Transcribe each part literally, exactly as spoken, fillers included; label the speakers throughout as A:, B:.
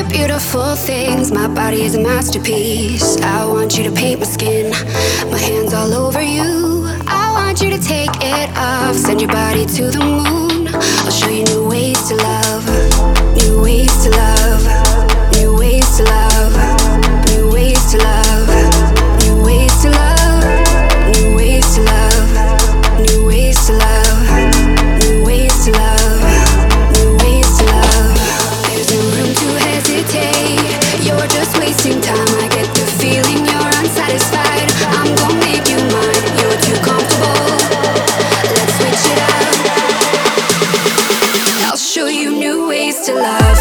A: beautiful things. My body is a masterpiece. I want you to paint my skin. My hands all over you. I want you to take it off. Send your body to the moon. I'll show you new ways to love. New ways to love. New ways to love. New ways to love. New ways to love. New ways to love. New ways to love. New ways to love. New ways to love. There's no room to hesitate. You're just wasting time. I get the feeling you're unsatisfied. I'm gonna make you mine. You're too comfortable. Let's switch it up. I'll show you new ways to love.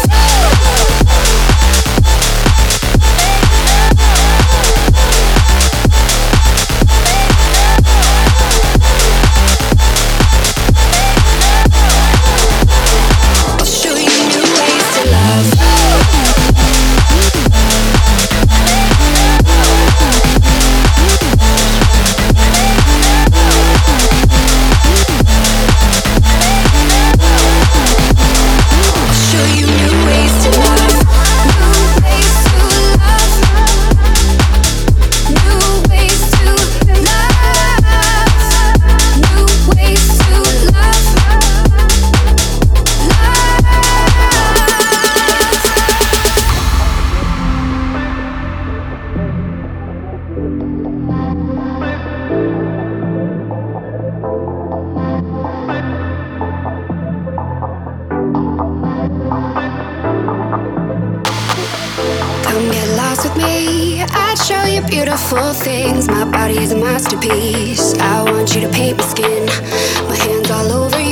A: Beautiful things, my body is a masterpiece. I want you to paint my skin, my hands all over you.